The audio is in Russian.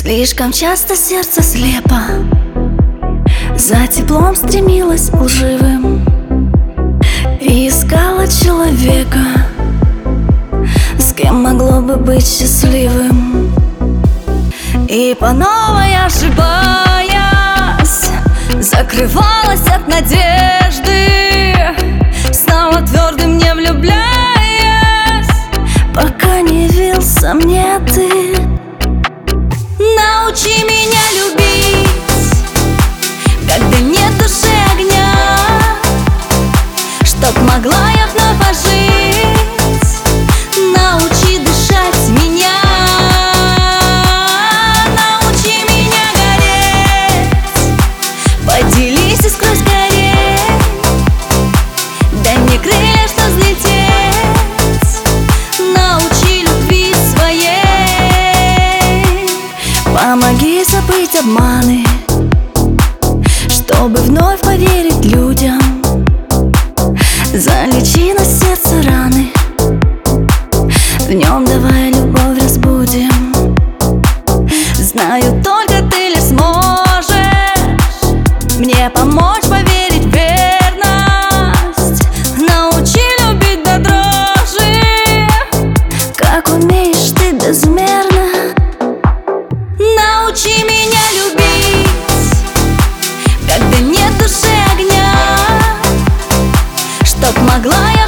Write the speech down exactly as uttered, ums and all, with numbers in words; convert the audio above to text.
Слишком часто сердце слепо за теплом стремилось лживым и искала человека, с кем могло бы быть счастливым. И по новой ошибаясь, закрывалась от надежды, снова твердым не влюбляясь, пока не явился мне ты. Научи меня любить, когда нет в душе огня, чтоб могла я вновь ожить. Научи дышать меня, научи меня гореть, поделись искрой скорей, дай мне крылья, что взлететь. Научи любви своей, помоги забыть обманы, чтобы вновь поверить людям. Залечи на сердце раны, в нем давай любовь разбудим. Знаю, только ты лишь сможешь мне помочь поверить в верность. Научи любить до дрожи, как умеешь ты безмерно. Научи меня любить, когда нет в душе огня, чтоб могла я